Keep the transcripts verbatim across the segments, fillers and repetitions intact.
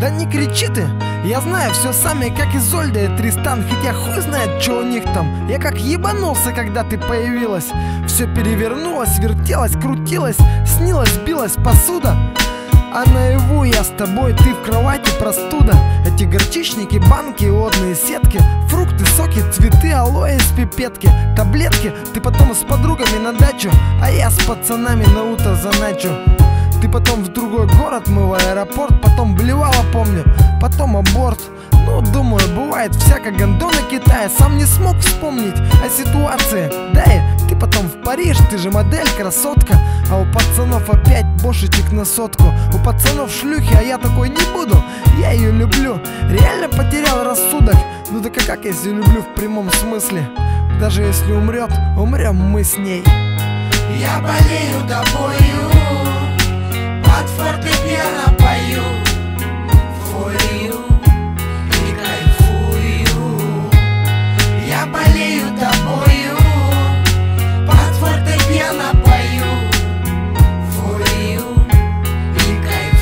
Да не кричи ты, я знаю все сами, как Изольда и Тристан. Хотя хуй знает, что у них там. Я как ебанулся, когда ты появилась. Все перевернулось, вертелось, крутилось, снилось, билась посуда. А наяву я с тобой, ты в кровати, простуда. Эти горчичники, банки, водные сетки, фрукты, соки, цветы, алоэ из пипетки, таблетки. Ты потом с подругами на дачу, а я с пацанами на утро заначу. Ты потом в другой город, мы в аэропорт. Потом блевала, помню, потом аборт. Ну, думаю, бывает всяко, гондоны Китая. Сам не смог вспомнить о ситуации. Да и ты потом в Париж, ты же модель, красотка. А у пацанов опять бошечек на сотку. У пацанов шлюхи, а я такой не буду. Я ее люблю, реально потерял рассудок. Ну так а как, если люблю в прямом смысле? Даже если умрет, умрем мы с ней. Я болею тобою, под фортепиано пою for you и кайфую. Я болею тобою, под фортепиано пою for you и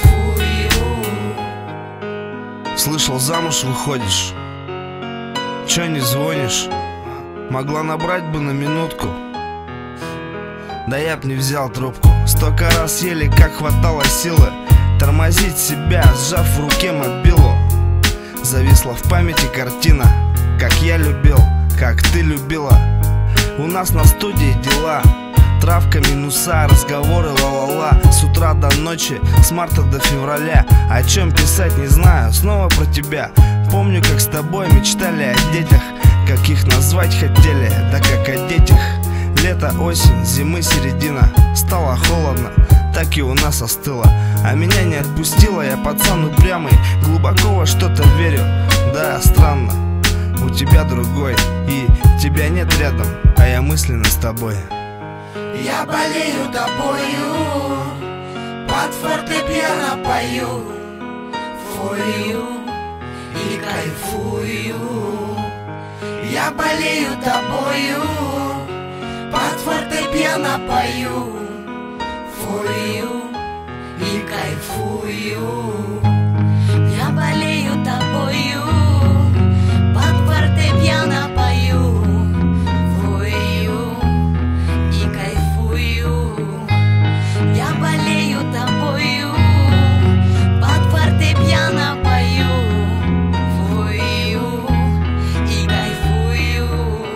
кайфую. Слышал, замуж выходишь, чё не звонишь? Могла набрать бы на минутку, да я б не взял трубку. Столько раз ели, как хватало силы тормозить себя, сжав в руке мобилу. Зависла в памяти картина, как я любил, как ты любила. У нас на студии дела, травка, минуса, разговоры, ла-ла-ла. С утра до ночи, с марта до февраля. О чем писать не знаю, снова про тебя. Помню, как с тобой мечтали о детях, как их назвать хотели, да как о детях. Лето, осень, зимы середина. Стало холодно, так и у нас остыло. А меня не отпустило, я пацан упрямый, глубоко во что-то верю. Да, странно, у тебя другой, и тебя нет рядом, а я мысленно с тобой. Я болею тобою, под фортепиано пою for you и кайфую. Я болею тобою, под фортепиано пою for you и кайфую. Я болею тобою, под фортепиано пою for you и кайфую. Я болею тобою, под фортепиано пою for you и кайфую.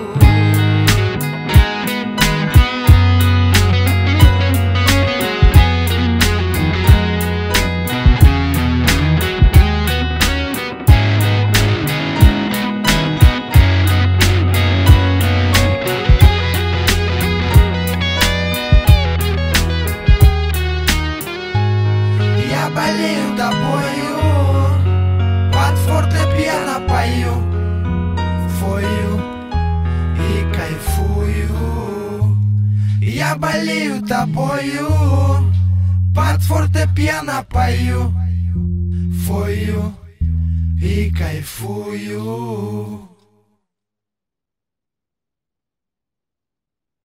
Я болею тобою, под фортепиано пою for you и кайфую. Я болею тобою, под фортепиано пою for you и кайфую.